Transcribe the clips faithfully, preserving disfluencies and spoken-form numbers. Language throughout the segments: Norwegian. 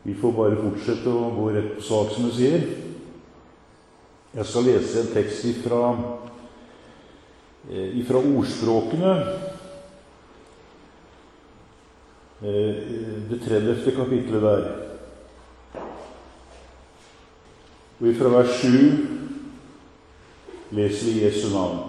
Vi får bare fortsette å gå rett på sak, som jeg sier. Jeg skal lese en tekst ifra, ifra ordspråkene, det tredjefte kapitlet der. Og ifra vers sju leser vi Jesu navn.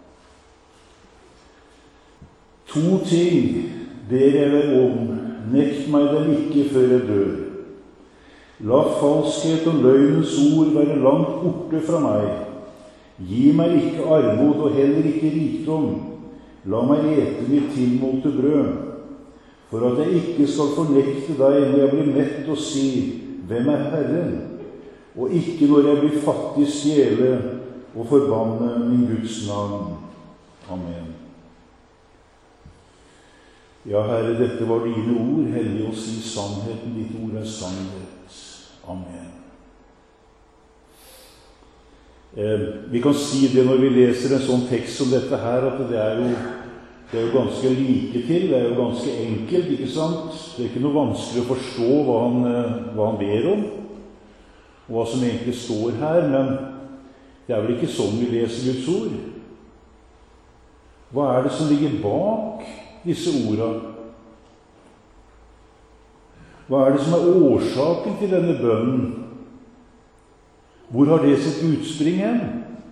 To ting ber jeg vel om, nekt meg dem ikke før jeg dør. La falskhet og løgnens ord være langt borte fra meg. Gi meg ikke armod og heller ikke rikdom. La meg ete mitt tilmålte brød, for at jeg ikke skal fornekte deg når jeg blir mett og si, hvem er Herren? Og ikke når jeg blir fattig stjele og forbanne min Guds navn. Amen. Ja, Herre, dette var dine ord, hellig oss i sannheten, ditt ord er sannhet. Amen. Eh, vi kan si det når vi leser en sånn tekst som dette her, at det er jo, det er jo ganske like til, det er jo ganske enkelt, ikke sant? Det er ikke noe vanskelig å forstå hva han, hva han ber om, og hva som egentlig står her, men det er vel ikke sånn vi leser Guds ord. Hva er det som ligger bak disse ordene? Hva er det som er årsaken til denne bønnen? Hvor har det sitt utspring hen?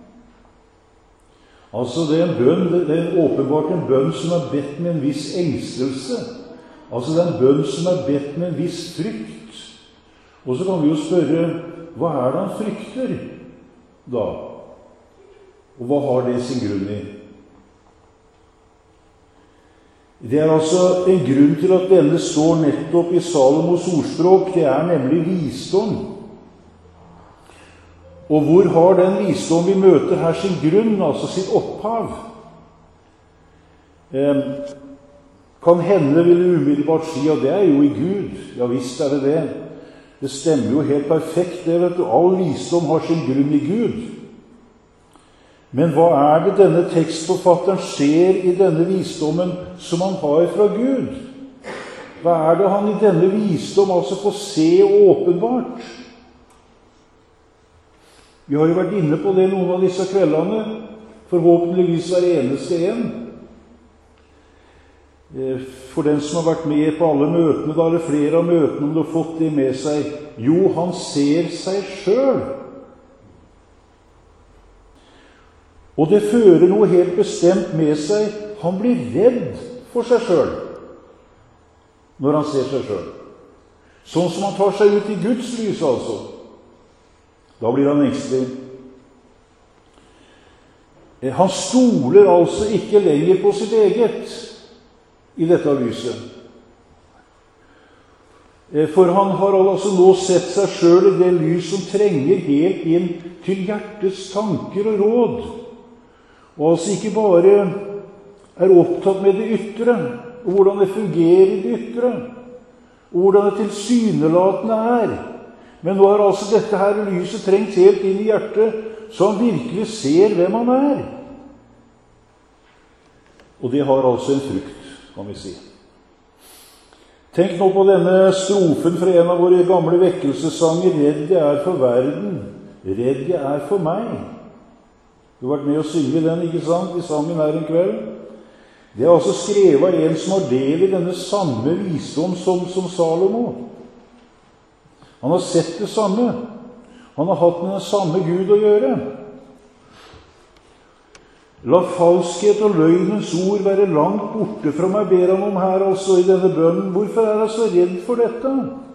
Altså, det er en bønn, det er åpenbart en bønn som er bedt med en viss engstelse. Altså, det er en bønn som er bedt med en viss frykt. Og så kan vi jo spørre, hva er det han frykter da? Og hva har det sin grunn i? Det er altså en grunn til at denne står nettopp i Salomos ordspråk. Det er nemlig visdom. Og hvor har den visdom vi møter her sin grunn, altså sitt opphav? Eh, kan hende vil du umiddelbart si, ja, det er jo i Gud. Ja, visst er det det. Det stemmer jo helt perfekt, det, vet du. All visdom har sin grunn i Gud. Men hva er det denne tekstforfatteren ser i denne visdommen som han har fra Gud? Hva er det han i denne visdom altså får se åpenbart? Vi har jo vært inne på det noen av disse kveldene, forhåpentligvis hver eneste en. For den som har vært med på alle møtene, da er det flere av møtene om du har fått det med seg. Jo, han ser seg selv. Og det fører noe helt bestemt med seg. Han blir redd for seg selv når han ser seg selv. Sånn som han tar seg ut i Guds lys, altså. Da blir han engstelig. Han stoler altså ikke lenger på sitt eget i dette lyset. For han har altså nå sett seg selv i det lys som trenger helt inn til hjertets tanker og råd. Og altså ikke bare er opptatt med det ytre, og hvordan det fungerer i det ytre, og hvordan det tilsynelatende er. Men nå har altså dette her lyset trengt helt inn i hjertet, så han virkelig ser hvem han er. Og det har altså en frukt, kan vi si. Tenk nå på denne strofen fra en av våre gamle vekkelsessanger, «Redd jeg er for verden, redd jeg er for meg». Du har vært med å synge den, ikke sant, i sangen her en kveld. Det er altså skrevet av en som har del i denne samme visdom som, som Salomo. Han har sett det samme. Han har hatt med den samme Gud å gjøre. La falskhet og løgnens ord være langt borte fra meg, ber han om her altså i denne bønnen. Hvorfor er han så redd for dette?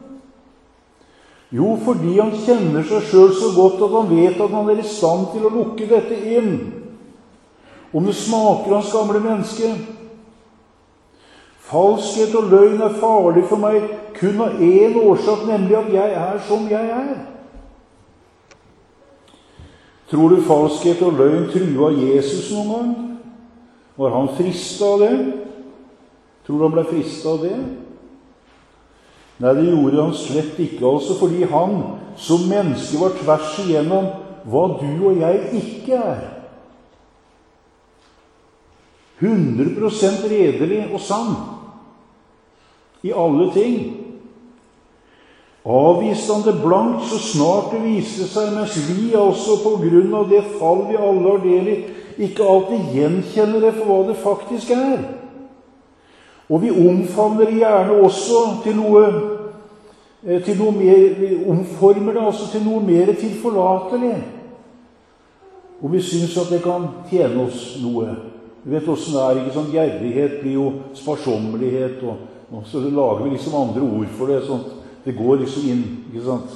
Jo, fordi han kjenner seg selv så godt at han vet at han er i stand til å lukke dette inn. Om det smaker hans gamle menneske. Falskhet og løgn er farlig for meg kun av en årsak, nemlig at jeg er som jeg er. Tror du falskhet og løgn trua Jesus noen gang? Var han fristet av det? Tror du han ble fristet av det? Nei, det gjorde han slett ikke, altså fordi han som menneske var tvers igjennom hva du og jeg ikke er. hundre prosent redelig og sann i alle ting. avviste han det blankt så snart det viste seg, mens vi altså på grunn av det fall vi alle har del i, ikke alltid gjenkjenner det for hva det faktisk er. Og vi omfavner det gjerne også til noe, til noe mer, vi omformer det altså til noe mer tilforlatelig. Og vi synes at det kan tjene oss noe. Vi vet hvordan det er, ikke sånn, gjerrighet blir jo sparsommelighet, og, og så lager vi liksom andre ord for det, sånn det går liksom inn, ikke sant?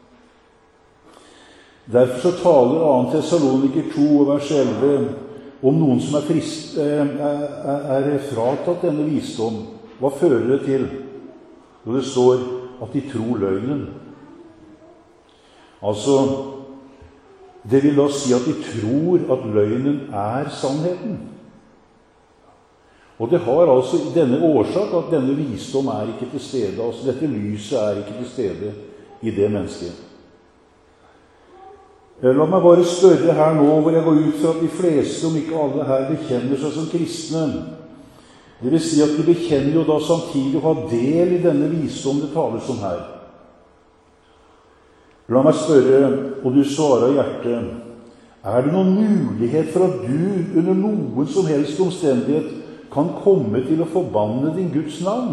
Derfor så taler andre Tessaloniker to vers elleve om noen som er, frist, er, er fratatt denne visdom. Hva fører det til? Når det står at de tror løgnen. Altså, det vil da si at de tror at løgnen er sannheten. Og det har altså denne årsak at denne visdom er ikke til stede. Altså dette lyset er ikke til stede i det mennesket. La meg bare spørre her nå, hvor jeg går ut fra at de fleste, om ikke alle her, bekjenner seg som kristne. Det vil si at de bekjenner jo da samtidig å ha del i denne visdom det tales om her. La meg spørre, og du svarer i hjertet, er det noen mulighet for at du under noen som helst omstendighet kan komme til å forbanne din Guds navn?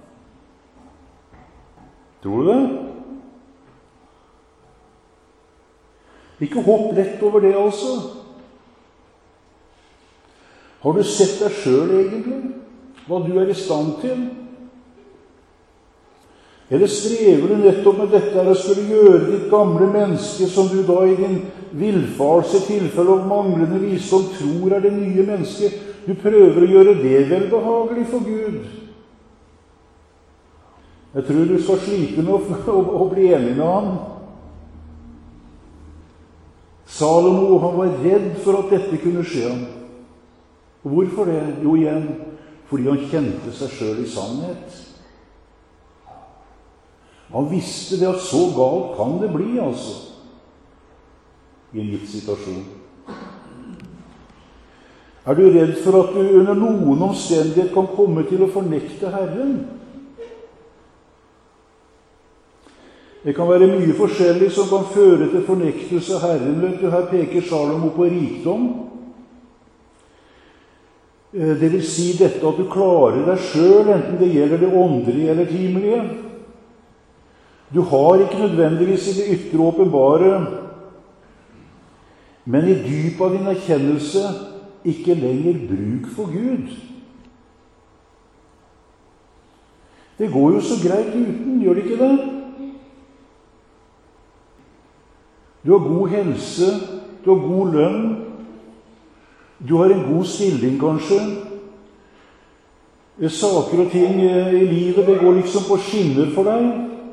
Tror du det? Ikke hopp lett over det, altså. Har du sett deg selv egentlig? Hva du er i stand til? Eller strever du nettopp med dette her å skulle gjøre ditt gamle menneske, som du da i din villfarelse, tilfelle og manglende visdom tror er det nye mennesket, du prøver å gjøre det velbehagelig for Gud? Jeg tror du skal slite med å, å, å bli enig med ham. Salomo, han var redd for at dette kunne skje ham. Og hvorfor det? Jo, igjen, fordi han kjente seg selv i sannhet. Han visste det at så galt kan det bli, altså, i en gitt situasjon. Er du redd for at du under noen omstendighet kan komme til å fornekte Herren? Det kan være mye forskjellig som kan føre til fornektelse av Herren. Vet du, her peker Salomo på rikdom. Det vil si dette at du klarer deg selv, enten det gjelder det åndelige eller timelige. Du har ikke nødvendigvis i det ytre åpenbare, men i dypet av din erkjennelse ikke lenger bruk for Gud. Det går jo så greit uten, gjør det ikke det? Du har god helse, du har god lønn, du har en god stilling kanskje. Saker og ting i livet, det går liksom på skinner for deg.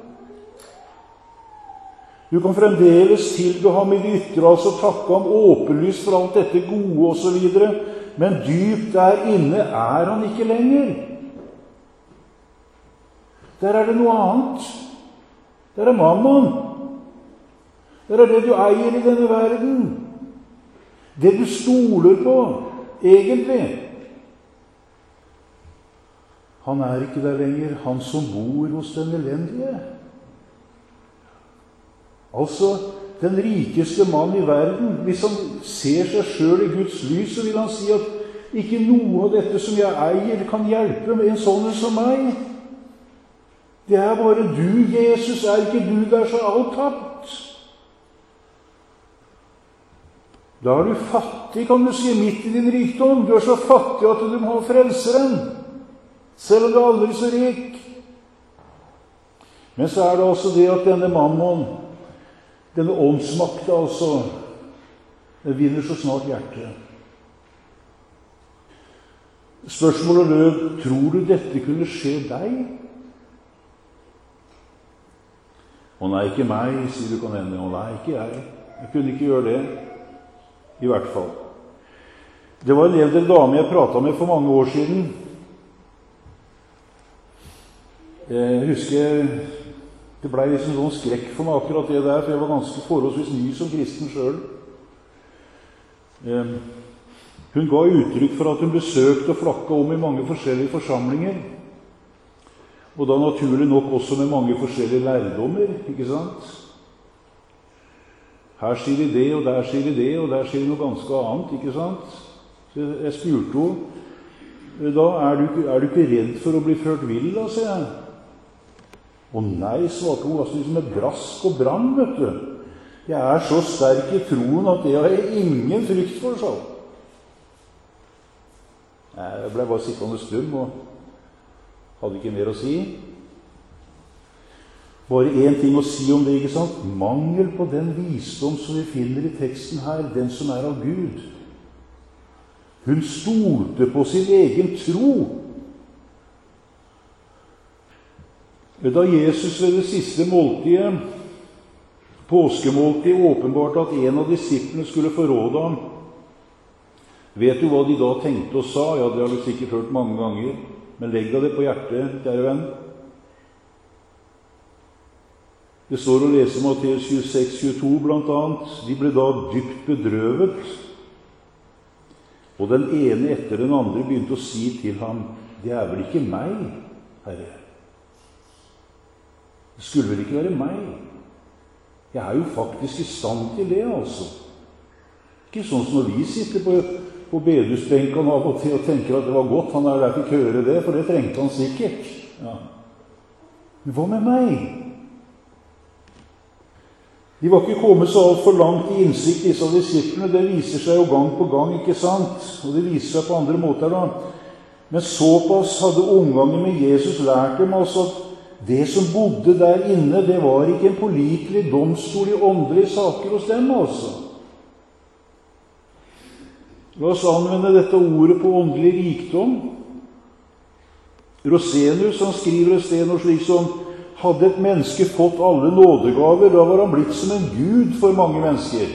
Du kan fremdeles tilbe ham i det ytre, altså takke ham åpenlyst for alt dette gode og så videre, men dypt der inne er han ikke lenger. Der er det noe annet. Der er mammon. Der er det du eier i denne verden. Det du stoler på, egentlig. Han er ikke der lenger, han som bor hos den elendige. Altså, den rikeste mann i verden, hvis han ser seg selv i Guds lys, så vil han si at ikke noe av dette som jeg eier kan hjelpe med en sånn som meg. Det er bare du, Jesus, er ikke du der så alt tapt. Da er du fattig, kan du si, midt i din rikdom. Du er så fattig at du må ha frelseren, selv om du er aldri så rik. Men så er det også det at denne mammon, denne åndsmakta, altså, den vinner så snart hjertet. Spørsmålet lød, tror du dette kunne skje deg? Å nei, ikke meg, sier du kan hende. Å nei, ikke jeg. Jeg kunne ikke gjøre det. I hvert fall. Det var en eldre dame jeg pratet med for mange år siden. Jeg husker det ble liksom sånn skrekk for meg akkurat det der, for jeg var ganske forholdsvis ny som kristen selv. Hun ga uttrykk for at hun besøkte og flakket om i mange forskjellige forsamlinger. Og da naturlig nok også med mange forskjellige lærdommer, ikke sant? Her sier de det, og der sier de det, og der sier de noe ganske annet, ikke sant? Så jeg spurte henne, da er du, er du ikke redd for å bli ført vill, da, sier jeg. Og nei, svarte hun, altså liksom med brask og brann, vet du. Jeg er så sterk i troen at det har jeg ingen frykt for, så. Jeg ble bare sittende stum og hadde ikke mer å si. Bare en ting å si om det, ikke sant? Mangel på den visdom som vi finner i teksten her, den som er av Gud. Hun stolte på sin egen tro. Da Jesus ved det siste måltidet, påskemåltid, åpenbart at en av disiplene skulle forråde ham, vet du hva de da tenkte og sa? Ja, det har du sikkert hørt mange ganger, men legg deg det på hjertet, kjære venn. Det står å lese Matteus tjueseks tjueto blant annet. De ble da dypt bedrøvet, og den ene etter den andre begynte å si til ham, det er vel ikke meg, Herre? Det skulle vel ikke være meg? Jeg er jo faktisk i stand til det, altså. Ikke sånn som når vi sitter på, på bedehusbenken av og til og tenker at det var godt, han er der fikk høre det, for det trengte han sikkert. Ja. Men hva med meg? De var ikke kommet så alt for langt i innsikt, disse disiplene. Det viser seg jo gang på gang, ikke sant? Og det viser seg på andre måter da. Men såpass hadde omgangen med Jesus lært dem altså at det som bodde der inne, det var ikke en pålitelig domstol i åndelige saker hos dem, altså. La oss anvende dette ordet på åndelig rikdom. Rosenius, han skriver et sted noe slik som hadde et menneske fått alle nådegaver, da var han blitt som en gud for mange mennesker.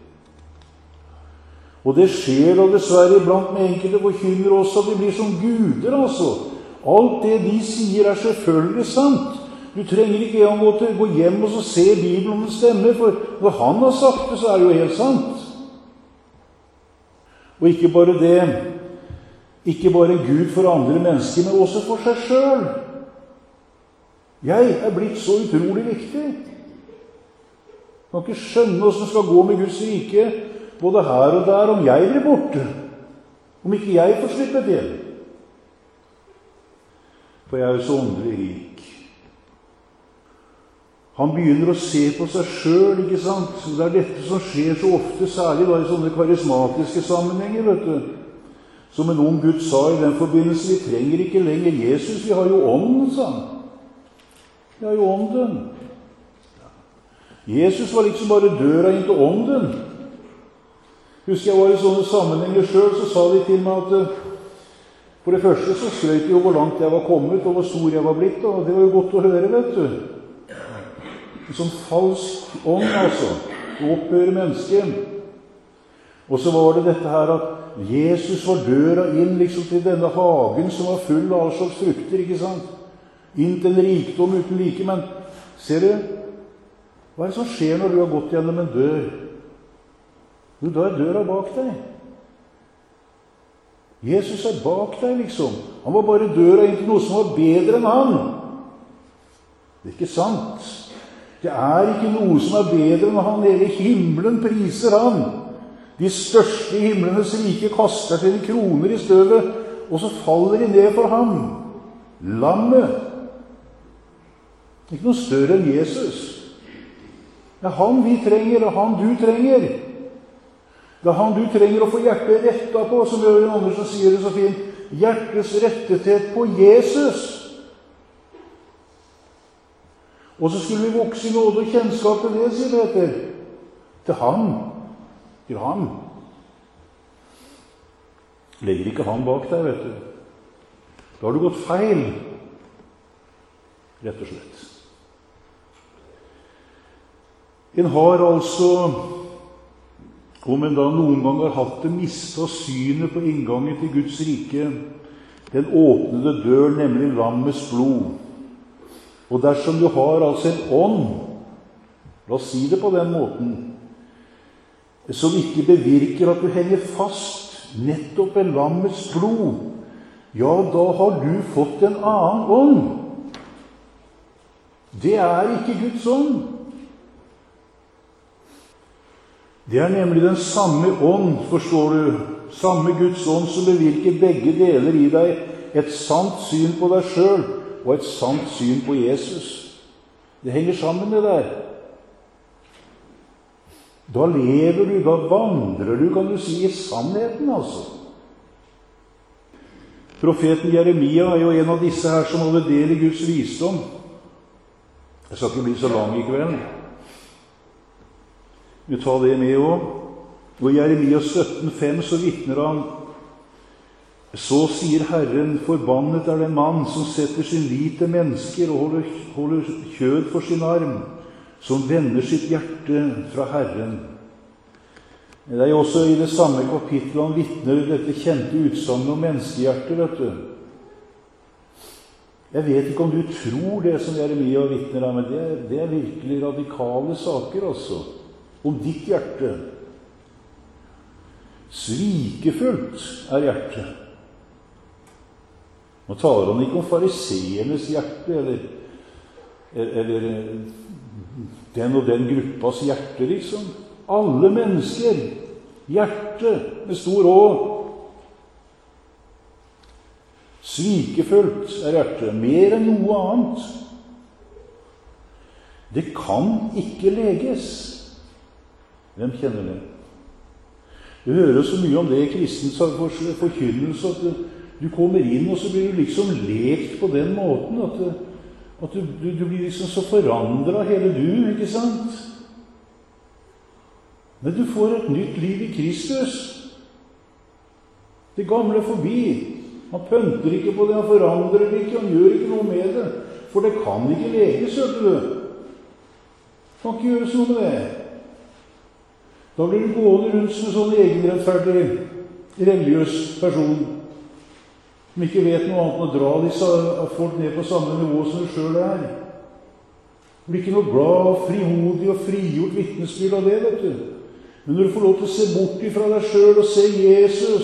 Og det skjer da dessverre iblant med enkelte forkynnere også, at de blir som guder, altså. Alt det de sier er selvfølgelig sant. Du trenger ikke en gang gå hjem og så se Bibelen om det stemmer, for når han har sagt det, så er det jo helt sant. Og ikke bare det, ikke bare en Gud for andre mennesker, men også for seg selv. Jeg er blitt så utrolig viktig. Jeg kan ikke skjønne hvordan det skal gå med Guds rike, både her og der, om jeg blir borte. Om ikke jeg får slippe til. For jeg er jo så åndelig rik. Han begynner å se på seg selv, ikke sant? Det er dette som skjer så ofte, særlig da i sånne karismatiske sammenhenger, vet du. Som en ung Gud sa i den forbindelse, vi trenger ikke lenger Jesus, vi har jo ånden, sa han. Vi har jo ånden. Jesus var liksom bare døra inn til ånden. Husker jeg var i sånne sammenhenger selv, så sa de til meg at for det første så skrøt de jo hvor langt jeg var kommet, og hvor stor jeg var blitt, og det var jo godt å høre, vet du. En sånn falsk ånd, altså. Det opphører mennesket. Og så var det dette her at Jesus var døra inn liksom til denne hagen som var full av all slags frukter, ikke sant? Inn til en rikdom uten like, men ser du, hva er det som skjer når du har gått gjennom en dør? Jo, da er døra bak deg. Jesus er bak deg, liksom. Han var bare døra inn til noe som var bedre enn han. Det er ikke sant. Det er ikke noe som er bedre enn han. Hele himmelen priser han. De største i himlenes rike kaster sine kroner i støvet, og så faller de ned for ham. Lammet. Ikke noe større enn Jesus. Det er han vi trenger, og han du trenger. Det er han du trenger å få hjertet rettet på, som Jørgen Andersen sier det så fint. Hjertets rettethet på Jesus. Og så skulle vi vokse i nåde og kjennskap til det, sier det etter. Til han. Til han. Legger ikke han bak deg, vet du. Da har du gått feil. Rett og slett. En har altså, om en da noen gang har hatt det, mistet synet på inngangen til Guds rike, den åpnede dør, nemlig lammets blod. Og dersom du har altså en ånd, la oss si det på den måten, som ikke bevirker at du henger fast nettopp en lammets blod, ja, da har du fått en annen ånd. Det er ikke Guds ånd. Det er nemlig den samme ånd, forstår du, samme Guds ånd som bevirker begge deler i deg, et sant syn på deg selv og et sant syn på Jesus. Det henger sammen det der. Da lever du, da vandrer du, kan du si, i sannheten, altså. Profeten Jeremia er jo en av disse her som hadde del i Guds visdom. Jeg skal ikke bli så lang i kveld. Vi tar det med også. Og i Jeremia sytten fem så vittner han: så sier Herren, forbannet er den mann som setter sin lit til mennesker og holder, holder kjød for sin arm, som vender sitt hjerte fra Herren. Det er jo også i det samme kapittelet han vittner dette kjente utsagnet om menneskehjertet, vet du. Jeg vet ikke om du tror det som Jeremia vittner av, men det er, det er virkelig radikale saker, altså, om ditt hjerte. Svikefullt er hjertet. Nå taler han ikke om fariseernes hjerte, eller, eller den og den gruppas hjerte, liksom. Alle mennesker, hjerte med stor Å. Svikefullt er hjertet, mer enn noe annet. Det kan ikke leges. Hvem kjenner det? Du hører så mye om det i kristens forkynnelse, at du kommer inn, og så blir du liksom lekt på den måten, at, at du, du, du blir liksom så forandret hele du, ikke sant? Men du får et nytt liv i Kristus. Det gamle er forbi. Han pønter ikke på det, han forandrer det ikke, han gjør ikke noe med det. For det kan ikke leges, hørte du. Kan ikke gjøres noe med det. Da blir du gående rundt som en sånn egenrettferdig, religiøs person, som ikke vet noe annet enn å dra disse folk ned på samme nivå som du selv er. Det blir ikke noe glad, frimodig og frigjort vitnesbyrd av det, vet du. Men når du får lov til å se bort ifra deg selv og se Jesus,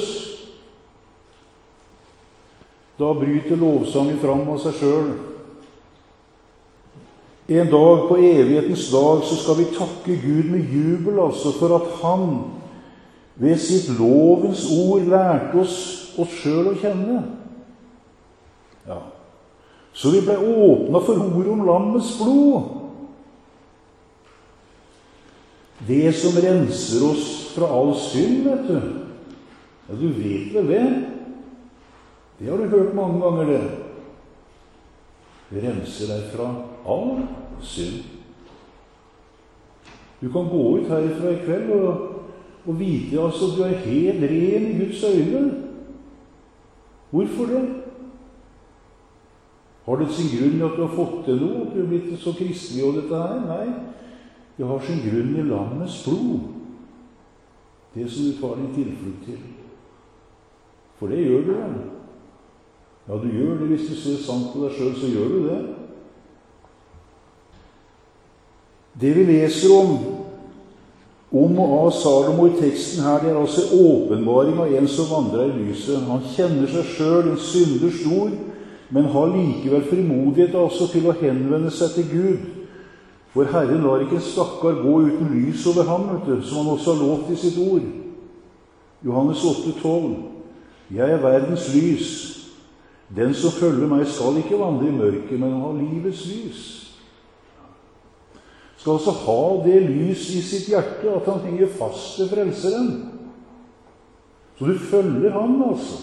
da bryter lovsangen fram av seg selv. En dag på evighetens dag så skal vi takke Gud med jubel, altså, for at han ved sitt lovens ord lærte oss oss selv å kjenne. Ja. Så vi ble åpnet for ordet om lammets blod. Det som renser oss fra all synd, vet du. Ja, du vet vel det? Det har du hørt mange ganger, det. Det renser deg fra all synd. Du kan gå ut herifra i kveld og, og vite altså, at du er helt ren i Guds øyne. Hvorfor det? Har det sin grunn i at du har fått til noe, at du er blitt så kristelig og dette her? Nei, det har sin grunn i lammets blod. Det som du tar din tilflukt til. For det gjør du, ja. Ja, du gjør det. Hvis du ser sant på deg selv, så gjør du det. Det vi leser om, om og av Salomo i teksten her, det er altså åpenbaring av en som vandrer i lyset. Han kjenner seg selv, en synder stor, men har likevel frimodighet altså til å henvende seg til Gud. For Herren lar ikke en stakkar gå uten lys over ham, vet du, som han også har lovt i sitt ord. Johannes åtte tolv. Jeg er verdens lys. Den som følger meg skal ikke vandre i mørket, men ha livets lys. Skal altså ha det lys i sitt hjerte at han henger fast til frelseren. Så du følger ham, altså.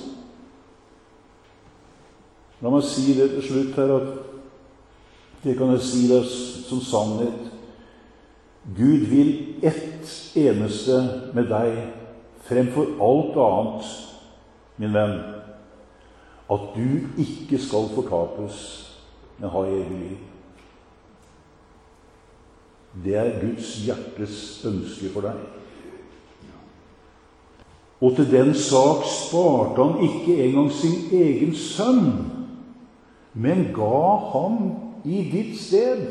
La meg si det til slutt her, at det kan jeg si det som sannhet. Gud vil ett eneste med deg, fremfor alt annet, min venn, at du ikke skal fortapes, men ha evig liv. Det er Guds hjertes ønske for deg. Og til den sak sparte han ikke engang sin egen sønn, men ga ham i ditt sted.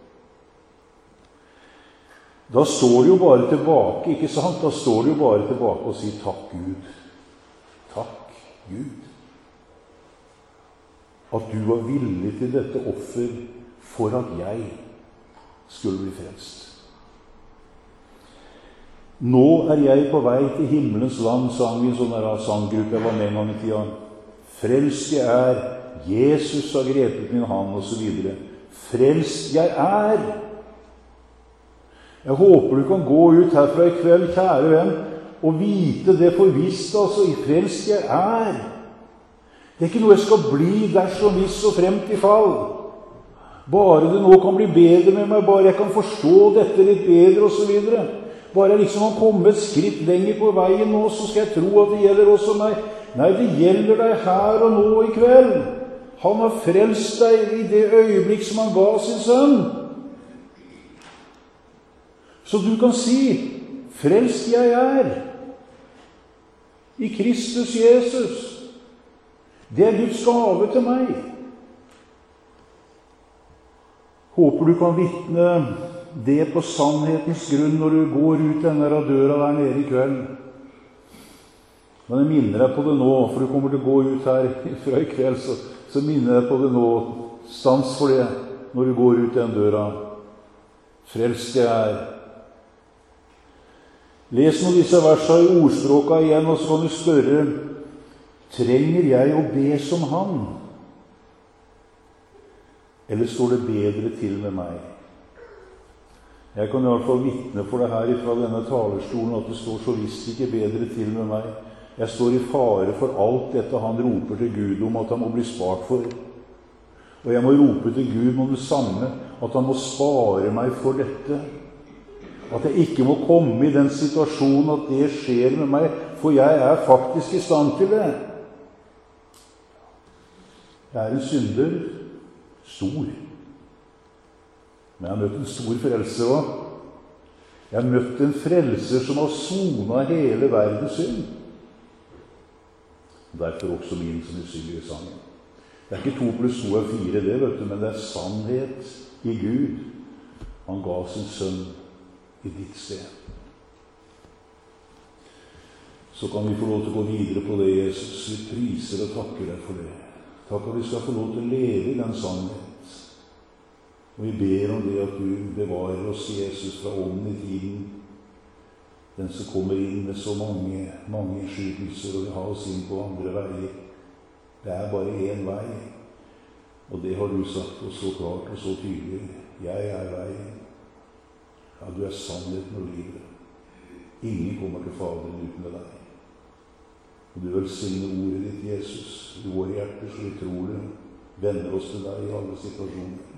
Da står det jo bare tilbake, ikke sant? Da står det jo bare tilbake og sier takk Gud. Takk Gud. At du var villig til dette offer for at jeg skulle bli frelst. Nå er jeg på vei til himmelens land, sang vi en sånn der sanggruppe jeg var med en gang i tida. Frelst jeg er, Jesus har grepet min hand, og så videre. Frelst jeg er. Jeg håper du kan gå ut herfra i kveld, kjære venn, og vite det for visst, altså, i frelst jeg er. Det er ikke noe jeg skal bli dersom hvis og fremt i fall. Bare det nå kan bli bedre med meg, bare jeg kan forstå dette litt bedre, og så videre. Bare jeg liksom kan komme et skritt lenger på veien nå, så skal jeg tro at det gjelder også meg. Nei, det gjelder deg her og nå i kveld. Han har frelst deg i det øyeblikk som han ga sin sønn. Så du kan si, frelst jeg er i Kristus Jesus. Det er Guds gave til meg. Håper du kan vitne det på sannhetens grunn når du går ut denne døra der nede i kveld. Men jeg minner deg på det nå, for du kommer til å gå ut her fra i kveld, så, så minner jeg deg på det nå. Stans for det når du går ut den døra. Frelst jeg er. Les nå disse versene i ordspråka igjen, og så kan du spørre, trenger jeg å be som han? Eller står det bedre til med meg? Jeg kan i hvert fall vitne for det her fra denne talerstolen at det står så visst ikke bedre til med meg. Jeg står i fare for alt dette han roper til Gud om at han må bli spart for. Og jeg må rope til Gud om det samme, at han må spare meg for dette. At jeg ikke må komme i den situasjonen at det skjer med meg, for jeg er faktisk i stand til det. Jeg er en synder, stor. Men jeg har møtt en stor frelser også. Jeg har møtt en frelser som har sonet hele verdens synd. Derfor også min, som vi synger i sangen. Det er ikke to pluss to er fire, det, vet du, men det er sannhet i Gud. Han ga sin sønn i ditt sted. Så kan vi få lov til å gå videre på det, Jesus. Vi priser og takker deg for det. Takk at vi skal få lov til å leve i den sannhet. Og vi ber om det at du bevarer oss, Jesus, fra ånden i tiden. Den som kommer inn med så mange, mange skytelser og vil ha oss inn på andre veier. Det er bare én vei. Og det har du sagt oss så klart og så tydelig. Jeg er veien. Ja, du er sannheten og livet. Ingen kommer til Faderen uten med deg. Og du velsigner ordet ditt, Jesus, i våre hjerter, så vi tror det. Vender oss til deg i alle situasjoner.